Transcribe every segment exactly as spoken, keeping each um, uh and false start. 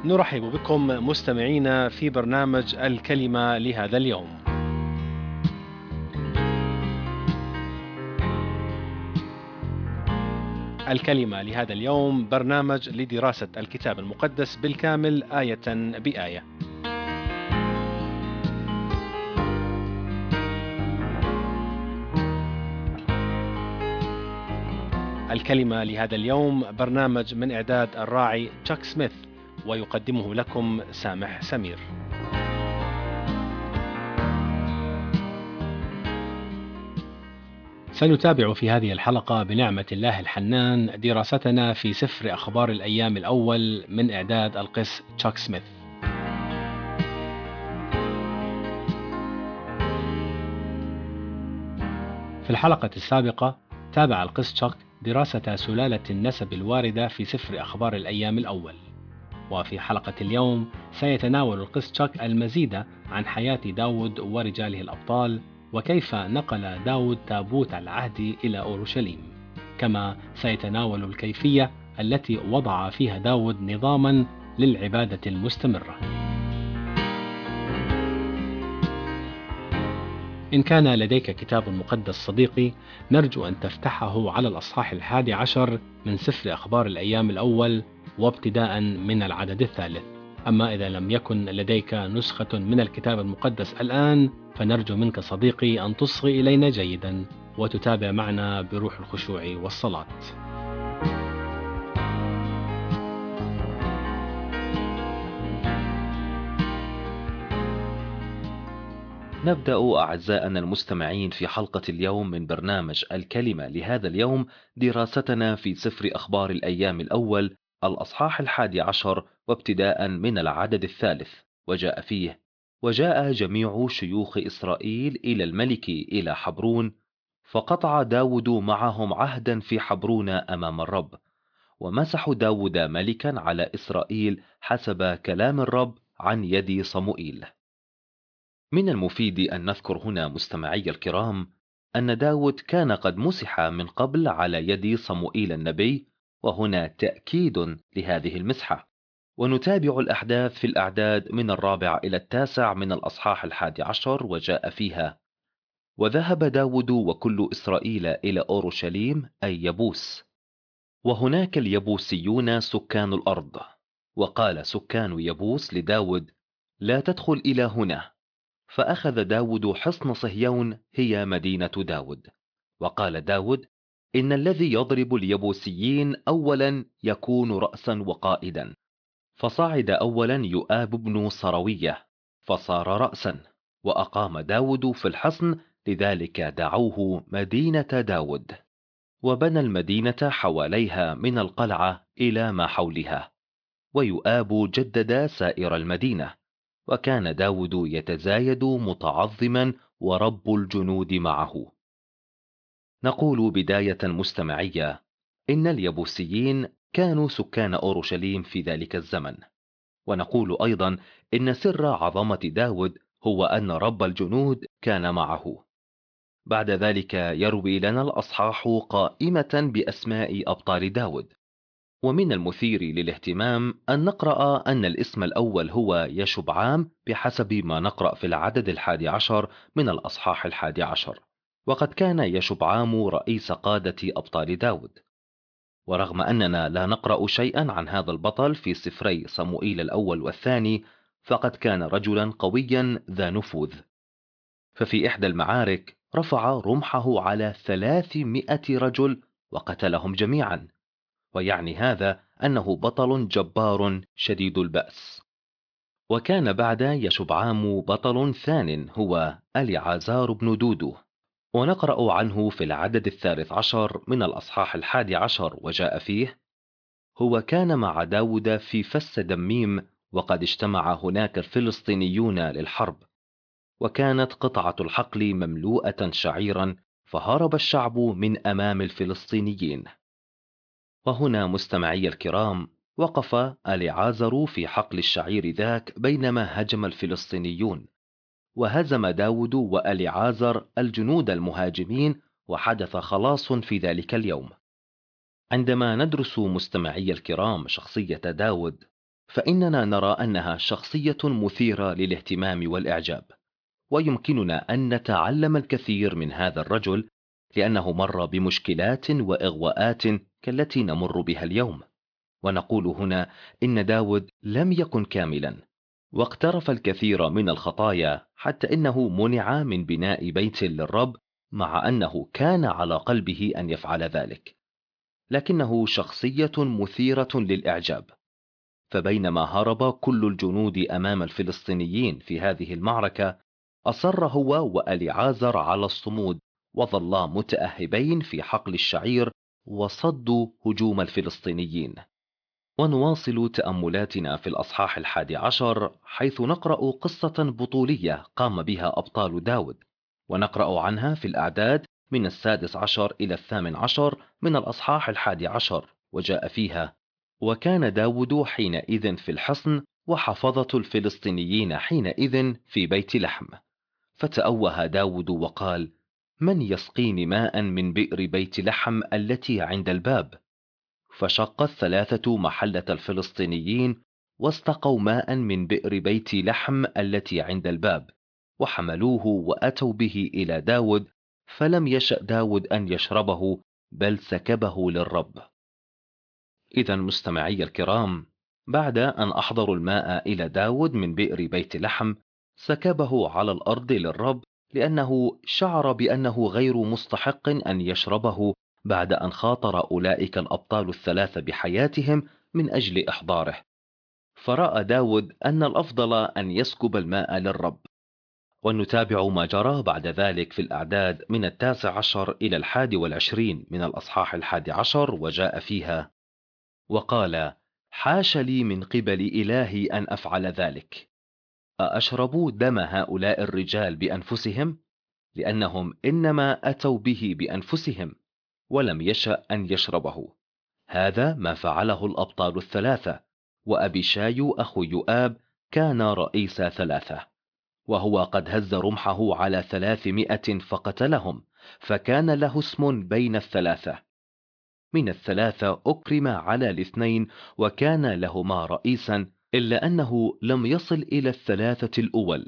نرحب بكم مستمعينا في برنامج الكلمة لهذا اليوم. الكلمة لهذا اليوم برنامج لدراسة الكتاب المقدس بالكامل آية بآية. الكلمة لهذا اليوم برنامج من إعداد الراعي تشاك سميث، ويقدمه لكم سامح سمير. سنتابع في هذه الحلقة بنعمة الله الحنان دراستنا في سفر أخبار الأيام الأول من إعداد القس تشاك سميث. في الحلقة السابقة تابع القس تشاك دراسة سلالة النسب الواردة في سفر أخبار الأيام الأول، وفي حلقة اليوم سيتناول القس تشاك المزيد عن حياة داود ورجاله الأبطال، وكيف نقل داود تابوت العهد إلى أورشليم، كما سيتناول الكيفية التي وضع فيها داود نظاما للعبادة المستمرة. إن كان لديك كتاب مقدس صديقي، نرجو أن تفتحه على الأصحاح الحادي عشر من سفر أخبار الأيام الأول، وابتداء من العدد الثالث. أما إذا لم يكن لديك نسخة من الكتاب المقدس الآن، فنرجو منك صديقي أن تصغي إلينا جيدا وتتابع معنا بروح الخشوع والصلاة. نبدأ أعزائنا المستمعين في حلقة اليوم من برنامج الكلمة لهذا اليوم دراستنا في سفر أخبار الأيام الأول الأصحاح الحادي عشر وابتداء من العدد الثالث. وجاء فيه: وجاء جميع شيوخ إسرائيل إلى الملك إلى حبرون، فقطع داود معهم عهدا في حبرون أمام الرب، ومسحوا داود ملكا على إسرائيل حسب كلام الرب عن يد صموئيل. من المفيد أن نذكر هنا مستمعي الكرام أن داود كان قد مسح من قبل على يد صموئيل النبي، وهنا تأكيد لهذه المسحة. ونتابع الأحداث في الأعداد من الرابع إلى التاسع من الأصحاح الحادي عشر. وجاء فيها: وذهب داود وكل إسرائيل إلى أورشليم أي يبوس، وهناك اليبوسيون سكان الأرض. وقال سكان يبوس لداود: لا تدخل إلى هنا. فأخذ داود حصن صهيون هي مدينة داود. وقال داود: إن الذي يضرب اليبوسيين أولا يكون رأسا وقائدا. فصعد أولا يؤاب بن صروية فصار رأسا، وأقام داود في الحصن، لذلك دعوه مدينة داود. وبنى المدينة حواليها من القلعة إلى ما حولها. ويؤاب جدد سائر المدينة، وكان داود يتزايد متعظما ورب الجنود معه. نقول بداية مستمعية إن اليبوسيين كانوا سكان أورشليم في ذلك الزمن. ونقول أيضا إن سر عظمة داود هو أن رب الجنود كان معه. بعد ذلك يروي لنا الأصحاح قائمة بأسماء أبطال داود. ومن المثير للاهتمام أن نقرأ أن الاسم الأول هو يشبعام بحسب ما نقرأ في العدد الحادي عشر من الأصحاح الحادي عشر. وقد كان يشبعام رئيس قادة أبطال داود. ورغم أننا لا نقرأ شيئا عن هذا البطل في سفري صموئيل الأول والثاني، فقد كان رجلا قويا ذا نفوذ. ففي إحدى المعارك رفع رمحه على ثلاثمائة رجل وقتلهم جميعا، ويعني هذا أنه بطل جبار شديد البأس. وكان بعد يشبعام بطل ثان هو أليعازار بن دودو، ونقرأ عنه في العدد الثالث عشر من الأصحاح الحادي عشر. وجاء فيه: هو كان مع داود في فس دميم، وقد اجتمع هناك الفلسطينيون للحرب، وكانت قطعة الحقل مملوءة شعيرا، فهرب الشعب من أمام الفلسطينيين. وهنا مستمعي الكرام وقف أليعازر في حقل الشعير ذاك بينما هجم الفلسطينيون، وهزم داود وأليعازر الجنود المهاجمين، وحدث خلاص في ذلك اليوم. عندما ندرس مستمعي الكرام شخصية داود، فإننا نرى أنها شخصية مثيرة للاهتمام والإعجاب، ويمكننا أن نتعلم الكثير من هذا الرجل، لأنه مر بمشكلات وإغواءات كالتي نمر بها اليوم. ونقول هنا إن داود لم يكن كاملا، واقترف الكثير من الخطايا حتى إنه منع من بناء بيت للرب، مع أنه كان على قلبه أن يفعل ذلك. لكنه شخصية مثيرة للإعجاب، فبينما هرب كل الجنود أمام الفلسطينيين في هذه المعركة، أصر هو وأليعازر على الصمود، وظلا متأهبين في حقل الشعير وصدوا هجوم الفلسطينيين. ونواصل تأملاتنا في الأصحاح الحادي عشر، حيث نقرأ قصة بطولية قام بها أبطال داود، ونقرأ عنها في الأعداد من السادس عشر إلى الثامن عشر من الأصحاح الحادي عشر. وجاء فيها: وكان داود حينئذ في الحصن، وحفظة الفلسطينيين حينئذ في بيت لحم. فتأوه داود وقال: من يسقيني ماء من بئر بيت لحم التي عند الباب؟ فشق الثلاثة محلة الفلسطينيين، واستقوا ماء من بئر بيت لحم التي عند الباب، وحملوه وأتوا به إلى داود، فلم يشأ داود أن يشربه، بل سكبه للرب. إذا مستمعي الكرام، بعد أن أحضروا الماء إلى داود من بئر بيت لحم، سكبه على الأرض للرب، لأنه شعر بأنه غير مستحق أن يشربه بعد أن خاطر أولئك الأبطال الثلاثة بحياتهم من أجل إحضاره. فرأى داود أن الأفضل أن يسكب الماء للرب. ونتابع ما جرى بعد ذلك في الأعداد من التاسع عشر إلى الحادي والعشرين من الأصحاح الحادي عشر. وجاء فيها: وقال: حاش لي من قبل إلهي أن أفعل ذلك. أأشربوا دم هؤلاء الرجال بأنفسهم؟ لأنهم إنما أتوا به بأنفسهم، ولم يشأ أن يشربه. هذا ما فعله الأبطال الثلاثة، وأبيشاي أخو يؤاب كان رئيس ثلاثة، وهو قد هز رمحه على ثلاثمائة فقتلهم، فكان له اسم بين الثلاثة. من الثلاثة أكرم على الاثنين، وكان لهما رئيسا، إلا أنه لم يصل إلى الثلاثة الأول.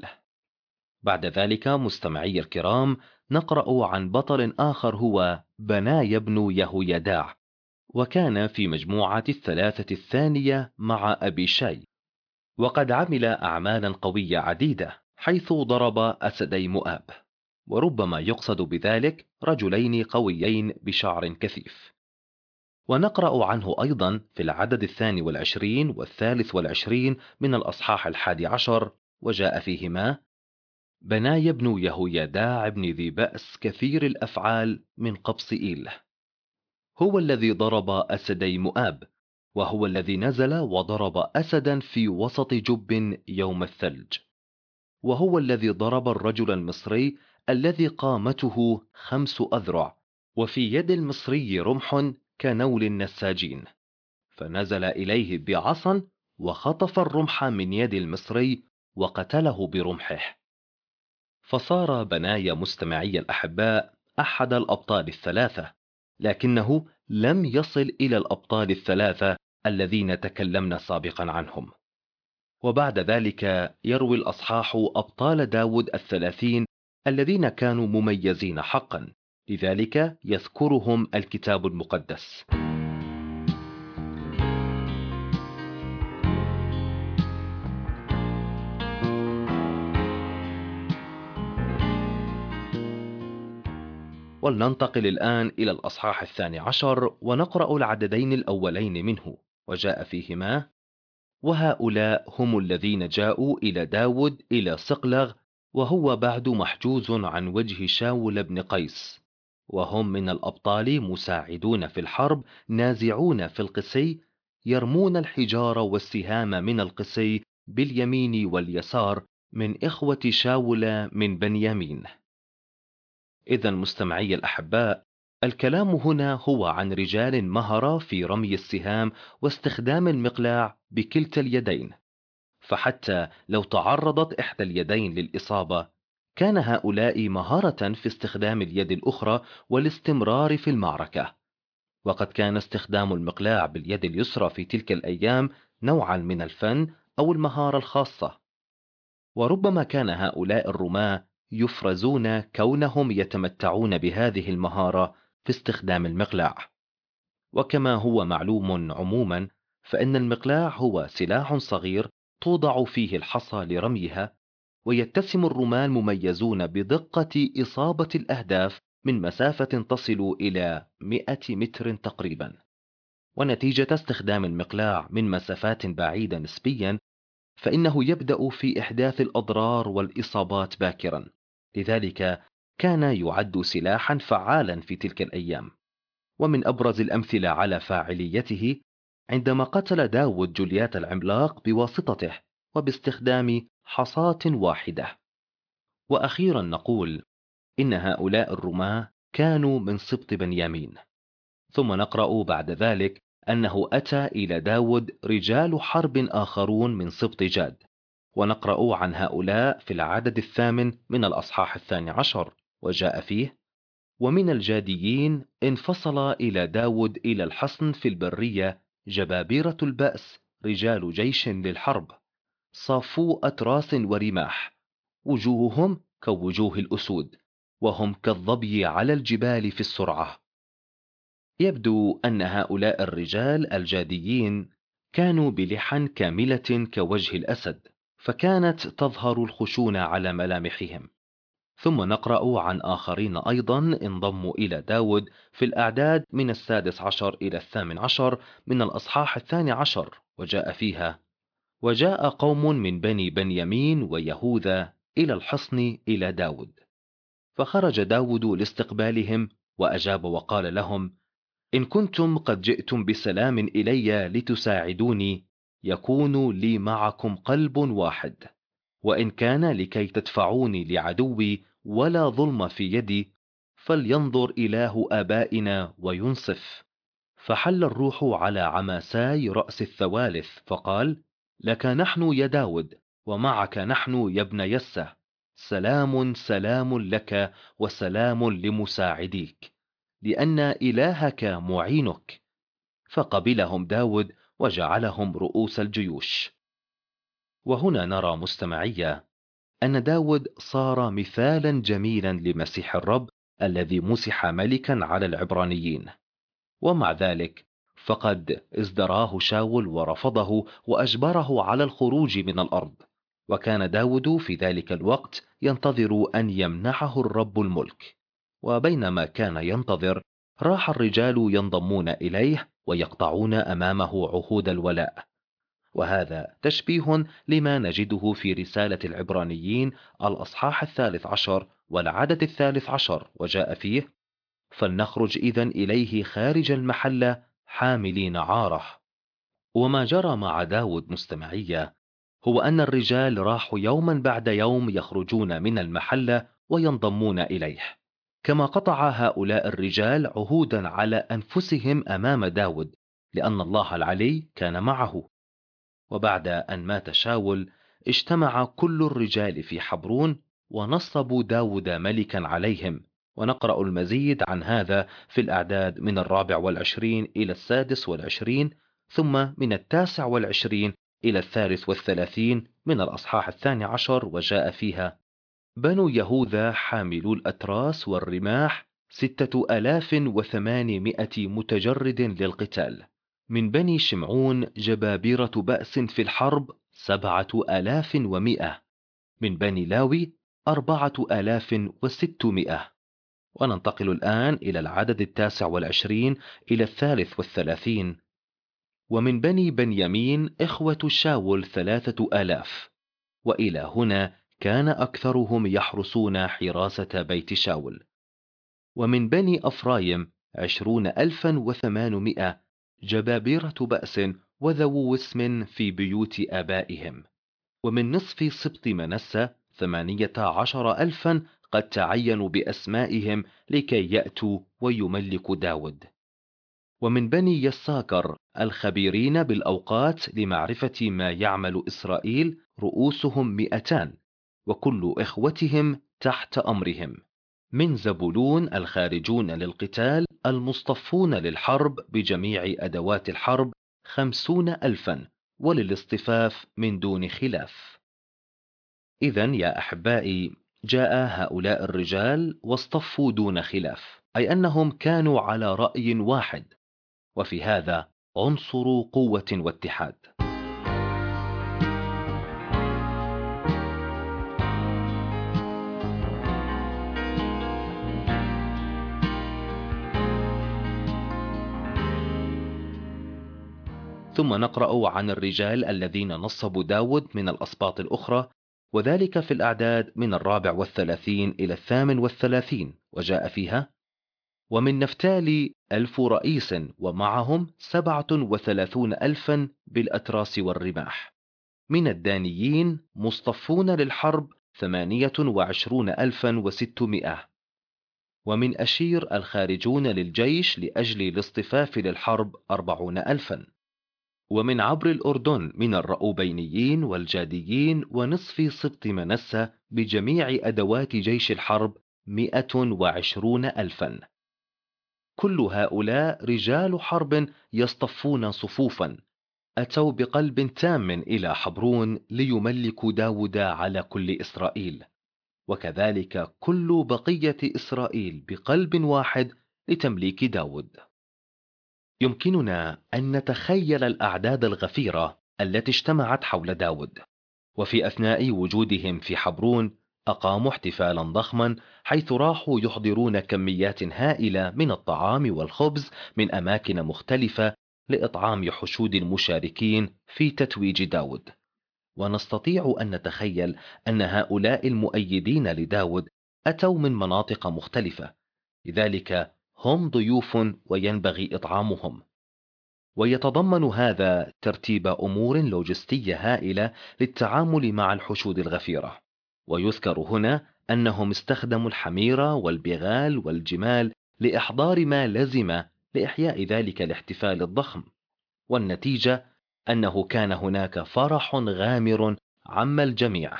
بعد ذلك مستمعي الكرام، نقرأ عن بطل آخر هو بنايا بن يهويداع، وكان في مجموعة الثلاثة الثانية مع أبيشاي، وقد عمل أعمالا قوية عديدة، حيث ضرب أسدي مؤاب، وربما يقصد بذلك رجلين قويين بشعر كثيف. ونقرأ عنه أيضا في العدد الثاني والعشرين والثالث والعشرين من الأصحاح الحادي عشر. وجاء فيهما: بنايا بن يهويداع بن ذي بأس كثير الأفعال من قبص إيل، هو الذي ضرب أسدي مؤاب، وهو الذي نزل وضرب أسدا في وسط جب يوم الثلج، وهو الذي ضرب الرجل المصري الذي قامته خمس أذرع، وفي يد المصري رمح كنول النساجين، فنزل إليه بعصا وخطف الرمح من يد المصري وقتله برمحه. فصار بنايا مستمعي الأحباء أحد الأبطال الثلاثة، لكنه لم يصل إلى الأبطال الثلاثة الذين تكلمنا سابقا عنهم. وبعد ذلك يروي الأصحاح أبطال داود الثلاثين الذين كانوا مميزين حقا، لذلك يذكرهم الكتاب المقدس. ولننتقل الآن إلى الأصحاح الثاني عشر، ونقرأ العددين الأولين منه. وجاء فيهما: وهؤلاء هم الذين جاءوا إلى داود إلى صقلغ، وهو بعد محجوز عن وجه شاول بن قيس، وهم من الأبطال مساعدون في الحرب، نازعون في القسي، يرمون الحجار والسهام من القسي باليمين واليسار، من إخوة شاول من بنيامين. إذا مستمعي الأحباء، الكلام هنا هو عن رجال مهرة في رمي السهام واستخدام المقلاع بكلتا اليدين، فحتى لو تعرضت إحدى اليدين للإصابة، كان هؤلاء مهارة في استخدام اليد الأخرى والاستمرار في المعركة. وقد كان استخدام المقلاع باليد اليسرى في تلك الأيام نوعا من الفن أو المهارة الخاصة. وربما كان هؤلاء الرماة يفرزون كونهم يتمتعون بهذه المهارة في استخدام المقلاع. وكما هو معلوم عموما، فإن المقلاع هو سلاح صغير توضع فيه الحصى لرميها، ويتسم الرماة المميزون بدقة إصابة الأهداف من مسافة تصل إلى مئة متر تقريبا. ونتيجة استخدام المقلاع من مسافات بعيدة نسبيا، فإنه يبدأ في إحداث الأضرار والإصابات باكرا. لذلك كان يعد سلاحا فعالا في تلك الأيام. ومن أبرز الأمثلة على فاعليته عندما قتل داود جوليات العملاق بواسطته وباستخدام حصاة واحدة. وأخيرا نقول إن هؤلاء الرماة كانوا من سبط بنيامين. ثم نقرأ بعد ذلك أنه أتى إلى داود رجال حرب آخرون من سبط جاد، ونقرأ عن هؤلاء في العدد الثامن من الأصحاح الثاني عشر، وجاء فيه: ومن الجاديين انفصل إلى داود إلى الحصن في البرية جبابرة البأس، رجال جيش للحرب، صافو أتراس ورماح، وجوههم كوجوه الأسود، وهم كالظبي على الجبال في السرعة. يبدو أن هؤلاء الرجال الجاديين كانوا بلحى كاملة كوجه الأسد، فكانت تظهر الخشونة على ملامحهم. ثم نقرأ عن آخرين أيضا انضموا إلى داود في الأعداد من السادس عشر إلى الثامن عشر من الأصحاح الثاني عشر، وجاء فيها: وجاء قوم من بني بنيامين ويهوذا إلى الحصن إلى داود، فخرج داود لاستقبالهم، وأجاب وقال لهم: إن كنتم قد جئتم بسلام إلي لتساعدوني، يكون لي معكم قلب واحد. وإن كان لكي تدفعوني لعدوي ولا ظلم في يدي، فلينظر إله آبائنا وينصف. فحل الروح على عماساي رأس الثوالث، فقال: لك نحن يا داود، ومعك نحن يا ابن يسة، سلام سلام لك وسلام لمساعديك، لأن إلهك معينك. فقبلهم داود وجعلهم رؤوس الجيوش. وهنا نرى مستمعية أن داود صار مثالا جميلا لمسيح الرب الذي مسح ملكا على العبرانيين. ومع ذلك فقد ازدراه شاول ورفضه وأجبره على الخروج من الأرض. وكان داود في ذلك الوقت ينتظر أن يمنحه الرب الملك. وبينما كان ينتظر، راح الرجال ينضمون إليه ويقطعون أمامه عهود الولاء. وهذا تشبيه لما نجده في رسالة العبرانيين الأصحاح الثالث عشر والعدد الثالث عشر، وجاء فيه: فلنخرج إذن إليه خارج المحلة حاملين عاره. وما جرى مع داود مستمعية هو أن الرجال راحوا يوما بعد يوم يخرجون من المحلة وينضمون إليه، كما قطع هؤلاء الرجال عهودا على أنفسهم أمام داود، لأن الله العلي كان معه. وبعد أن مات شاول، اجتمع كل الرجال في حبرون ونصبوا داود ملكا عليهم. ونقرأ المزيد عن هذا في الأعداد من الرابع والعشرين إلى السادس والعشرين، ثم من التاسع والعشرين إلى الثالث والثلاثين من الأصحاح الثاني عشر، وجاء فيها: بنو يهوذا حاملو الأتراس والرماح ستة آلاف وثمانمائة متجرد للقتال. من بني شمعون جبابرة بأس في الحرب سبعة آلاف ومئة. من بني لاوي أربعة آلاف وستمائة. وننتقل الآن إلى العدد التاسع والعشرين إلى الثالث والثلاثين. ومن بني بنيامين إخوة شاول ثلاثة آلاف. وإلى هنا كان أكثرهم يحرسون حراسة بيت شاول. ومن بني أفرايم عشرون ألفا وثمانمائة، جبابرة بأس وذو اسم في بيوت آبائهم. ومن نصف سبط منسى ثمانية عشر ألفا قد تعينوا بأسمائهم لكي يأتوا ويملك داود. ومن بني يساكر الخبيرين بالأوقات لمعرفة ما يعمل إسرائيل رؤوسهم مئتان، وكل إخوتهم تحت أمرهم. من زبولون الخارجون للقتال المصطفون للحرب بجميع أدوات الحرب خمسون ألفا، وللاصطفاف من دون خلاف. إذا يا أحبائي، جاء هؤلاء الرجال واصطفوا دون خلاف، أي أنهم كانوا على رأي واحد، وفي هذا عنصر قوة واتحاد. ثم نقرأ عن الرجال الذين نصبوا داود من الأسباط الأخرى، وذلك في الأعداد من الرابع والثلاثين إلى الثامن والثلاثين، وجاء فيها: ومن نفتالي ألف رئيس، ومعهم سبعة وثلاثون ألفا بالأتراس والرماح. من الدانيين مصطفون للحرب ثمانية وعشرون ألفا وستمائة. ومن أشير الخارجون للجيش لأجل الاصطفاف للحرب أربعون ألفا. ومن عبر الأردن من الرأوبينيين والجاديين ونصف سبط منسى بجميع أدوات جيش الحرب مئة وعشرون ألفا. كل هؤلاء رجال حرب يصطفون صفوفا، أتوا بقلب تام إلى حبرون ليملكوا داود على كل إسرائيل، وكذلك كل بقية إسرائيل بقلب واحد لتمليك داود. يمكننا أن نتخيل الأعداد الغفيرة التي اجتمعت حول داود، وفي أثناء وجودهم في حبرون أقاموا احتفالا ضخما، حيث راحوا يحضرون كميات هائلة من الطعام والخبز من أماكن مختلفة لإطعام حشود المشاركين في تتويج داود. ونستطيع أن نتخيل أن هؤلاء المؤيدين لداود أتوا من مناطق مختلفة، لذلك هم ضيوف وينبغي إطعامهم. ويتضمن هذا ترتيب أمور لوجستية هائلة للتعامل مع الحشود الغفيرة. ويذكر هنا أنهم استخدموا الحمير والبغال والجمال لإحضار ما لزم لإحياء ذلك الاحتفال الضخم، والنتيجة أنه كان هناك فرح غامر عم الجميع.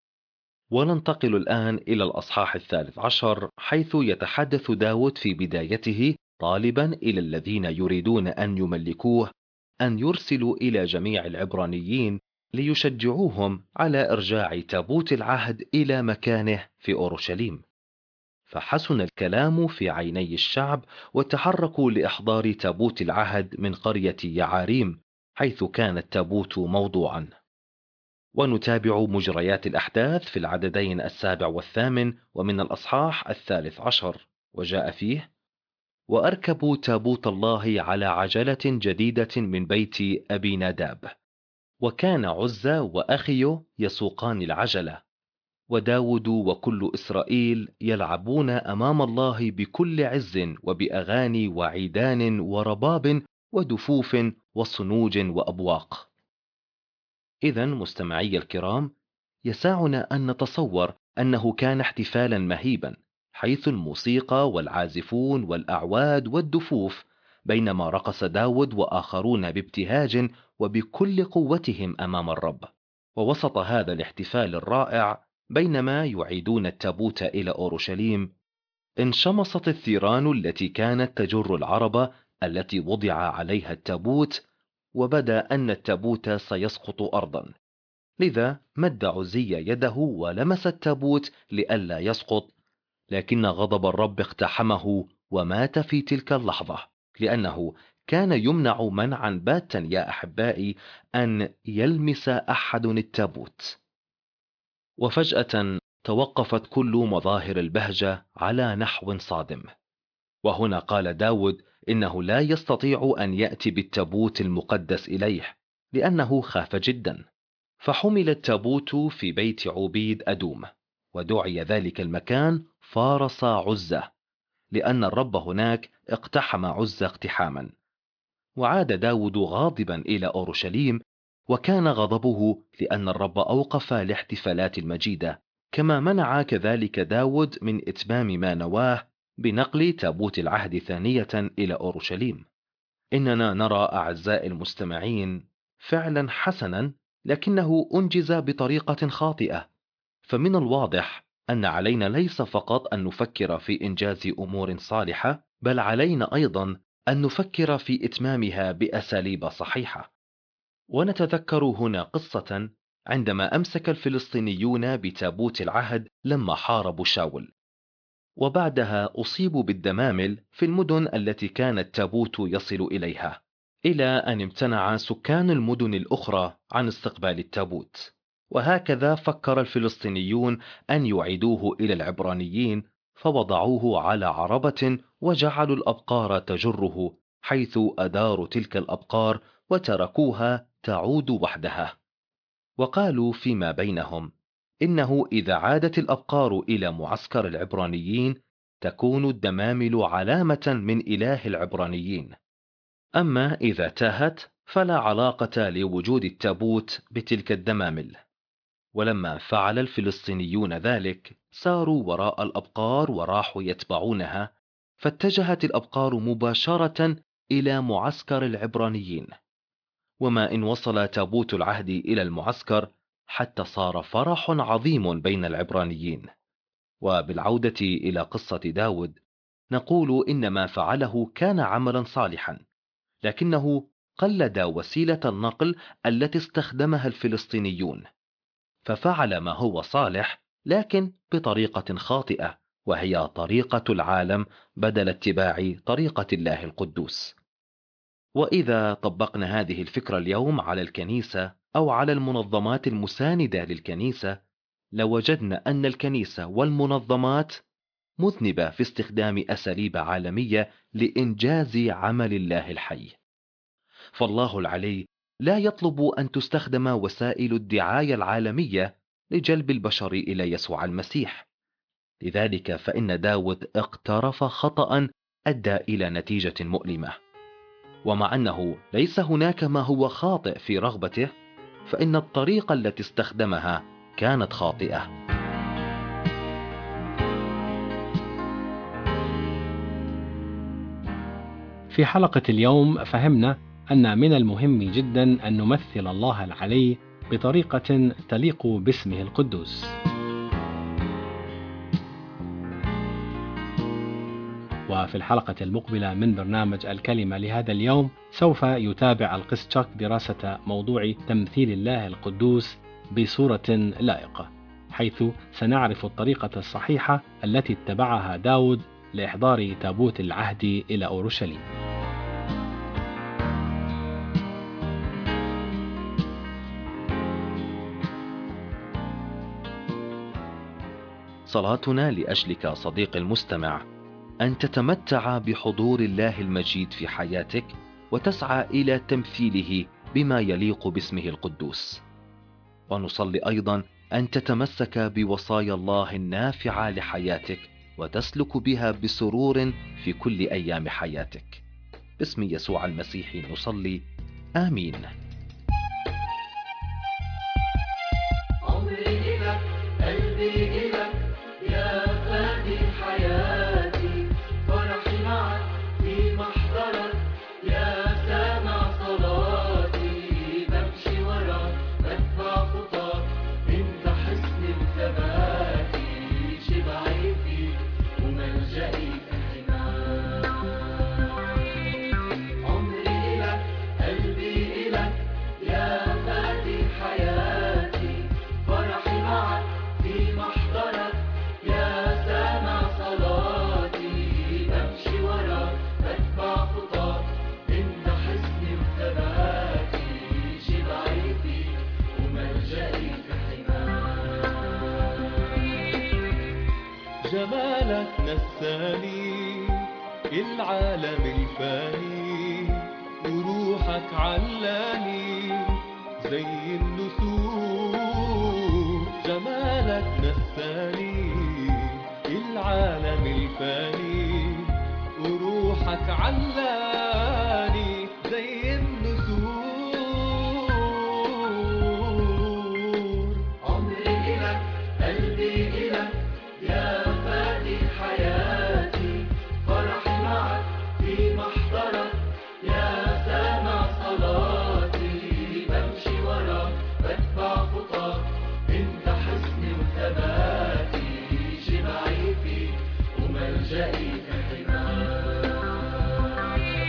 وننتقل الآن إلى الأصحاح الثالث عشر، حيث يتحدث داود في بدايته طالبا إلى الذين يريدون أن يملكوه أن يرسلوا إلى جميع العبرانيين ليشجعوهم على إرجاع تابوت العهد إلى مكانه في أورشليم. فحسن الكلام في عيني الشعب، وتحركوا لإحضار تابوت العهد من قرية يعاريم، حيث كان التابوت موضوعا. ونتابع مجريات الأحداث في العددين السابع والثامن ومن الأصحاح الثالث عشر، وجاء فيه: وأركبوا تابوت الله على عجلة جديدة من بيت أبي ناداب، وكان عزة وأخيه يسوقان العجلة، وداود وكل إسرائيل يلعبون أمام الله بكل عز وبأغاني وعيدان ورباب ودفوف وصنوج وأبواق. إذن مستمعي الكرام، يسعنا أن نتصور أنه كان احتفالا مهيبا، حيث الموسيقى والعازفون والأعواد والدفوف، بينما رقص داود وآخرون بابتهاج وبكل قوتهم أمام الرب. ووسط هذا الاحتفال الرائع، بينما يعيدون التابوت إلى أورشليم، انشمصت الثيران التي كانت تجر العربة التي وضع عليها التابوت، وبدا أن التابوت سيسقط أرضا. لذا مد عزي يده ولمس التابوت لئلا يسقط، لكن غضب الرب اقتحمه ومات في تلك اللحظة، لأنه كان يمنع منعا باتا يا أحبائي أن يلمس أحد التابوت. وفجأة توقفت كل مظاهر البهجة على نحو صادم. وهنا قال داود إنه لا يستطيع أن يأتي بالتابوت المقدس إليه، لأنه خاف جدا. فحمل التابوت في بيت عبيد أدوم، ودعي ذلك المكان فارس عزة، لأن الرب هناك اقتحم عزة اقتحاما. وعاد داود غاضبا إلى أورشليم، وكان غضبه لأن الرب أوقف الاحتفالات المجيدة، كما منع كذلك داود من إتمام ما نواه بنقل تابوت العهد ثانية إلى أورشليم. إننا نرى أعزائي المستمعين فعلا حسنا، لكنه أنجز بطريقة خاطئة. فمن الواضح أن علينا ليس فقط أن نفكر في إنجاز أمور صالحة، بل علينا أيضا أن نفكر في إتمامها بأساليب صحيحة. ونتذكر هنا قصة عندما أمسك الفلسطينيون بتابوت العهد لما حاربوا شاول، وبعدها أصيبوا بالدمامل في المدن التي كان التابوت يصل إليها، إلى أن امتنع سكان المدن الأخرى عن استقبال التابوت. وهكذا فكر الفلسطينيون أن يعيدوه إلى العبرانيين، فوضعوه على عربة وجعلوا الأبقار تجره، حيث أداروا تلك الأبقار وتركوها تعود وحدها. وقالوا فيما بينهم إنه إذا عادت الأبقار إلى معسكر العبرانيين تكون الدمامل علامة من إله العبرانيين، أما إذا تاهت فلا علاقة لوجود التابوت بتلك الدمامل. ولما فعل الفلسطينيون ذلك ساروا وراء الأبقار وراحوا يتبعونها، فاتجهت الأبقار مباشرة إلى معسكر العبرانيين. وما إن وصل تابوت العهد إلى المعسكر حتى صار فرح عظيم بين العبرانيين. وبالعودة إلى قصة داود نقول إن ما فعله كان عملا صالحا، لكنه قلد وسيلة النقل التي استخدمها الفلسطينيون، ففعل ما هو صالح لكن بطريقة خاطئة، وهي طريقة العالم بدل اتباع طريقة الله القدوس. وإذا طبقنا هذه الفكرة اليوم على الكنيسة أو على المنظمات المساندة للكنيسة، لوجدنا أن الكنيسة والمنظمات مذنبة في استخدام أساليب عالمية لإنجاز عمل الله الحي. فالله العلي لا يطلب أن تستخدم وسائل الدعاية العالمية لجلب البشر إلى يسوع المسيح. لذلك فإن داود اقترف خطأ أدى إلى نتيجة مؤلمة. ومع أنه ليس هناك ما هو خاطئ في رغبته، فإن الطريقة التي استخدمها كانت خاطئة. في حلقة اليوم فهمنا أن من المهم جدا أن نمثل الله العلي بطريقة تليق باسمه القدوس. وفي الحلقة المقبلة من برنامج الكلمة لهذا اليوم سوف يتابع القس تشاك دراسة موضوع تمثيل الله القدوس بصورة لائقة، حيث سنعرف الطريقة الصحيحة التي اتبعها داود لإحضار تابوت العهد إلى أورشليم. صلاتنا لأجلك صديقي المستمع أن تتمتع بحضور الله المجيد في حياتك، وتسعى إلى تمثيله بما يليق باسمه القدوس. ونصلي أيضا أن تتمسك بوصايا الله النافعة لحياتك، وتسلك بها بسرور في كل أيام حياتك. باسم يسوع المسيح نصلي، آمين. عمري إلك، قلبي إلك، يا فادي حياتي، فرحي معك في محضرك، يا سامع صلاتي، بمشي وراك بتبع خطاك، انت حصني وثباتي، شبعي فيك وملجئي في حماك. عمري إلك، قلبي إلك، يا فادي حياتي، فرحي معك في محضرك، يا سامع صلاتي، بمشي وراك بتبع خطاك، انت حصني وثباتي، شبعي فيك وملجئي في حماك. جمالك نساني العالم الفاني، وروحك علاني زي النسور. جمالك نساني العالم الفاني، وروحك علاني زي النسور. عمري إلك، قلبي إلك، يا فادي حياتي، فرحي معك في محضرك، يا سامع صلاتي، بمشي وراك بتبع خطاك، انت حصني وثباتي، شبعي فيك وملجئي في حماك.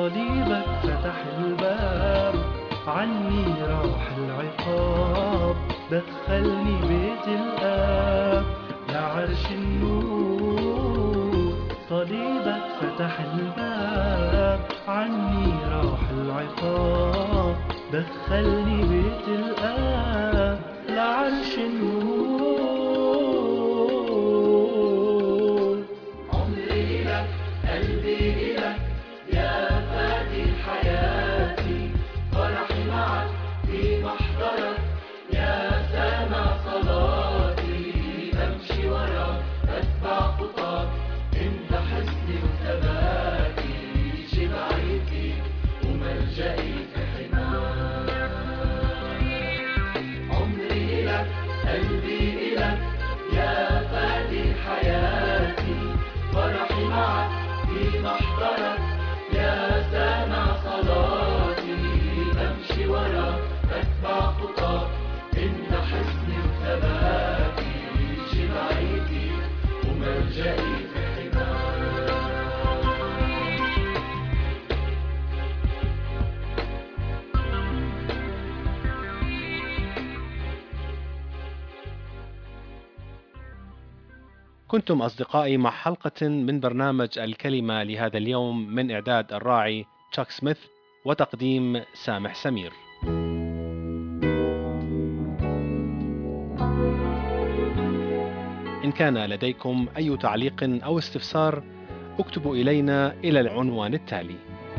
صليبك فتح الباب، عني راح العقاب، دخلني بيت الآب لعرش النور. صليبك فتح الباب، عني راح العقاب، دخلني بيت الآب لعرش النور. عمري لك، قلبي إلك، يا فادي حياتي، فرحي معك في محضرك، يا سامع صلاتي. بمشي وراك، بتبع خطاك، انت حصني وثباتي، شبعي فيك وملجئي في حماك. عمري إلك، قلبي إلك، يا فادي حياتي، فرحي معك في محضرك، يا سامع صلاتي. بمشي وراك، بتبع خطاك، انت حصني وثباتي، شبعي فيك وملجئي في حماك. كنتم أصدقائي مع حلقة من برنامج الكلمة لهذا اليوم من إعداد الراعي تشاك سميث وتقديم سامح سمير. إن كان لديكم أي تعليق أو استفسار اكتبوا إلينا إلى العنوان التالي: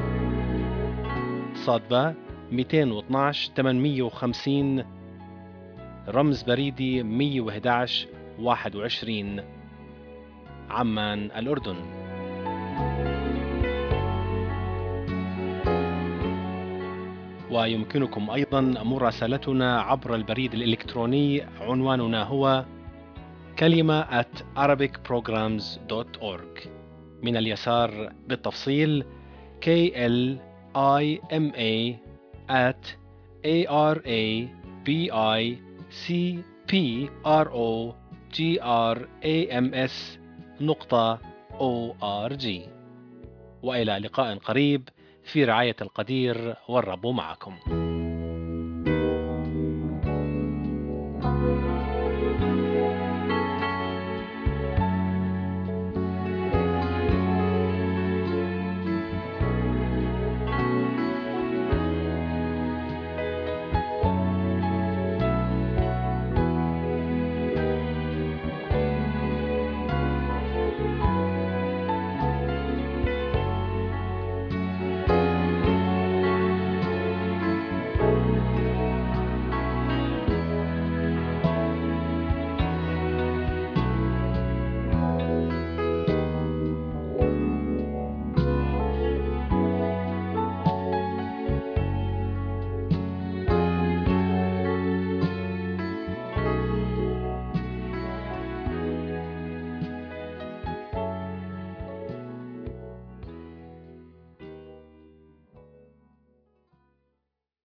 صادبة مئتين واثناشر ثمانمئة وخمسين، رمز بريدي مئة وأحد عشر واحد وعشرين، عمان الأردن. ويمكنكم أيضا مراسلتنا عبر البريد الإلكتروني، عنواننا هو كلمة at arabic programs dot org. من اليسار بالتفصيل K L I M A at A R A B I C P R O G R A M S نقطة O R G. وإلى لقاء قريب في رعاية القدير، والرب معكم.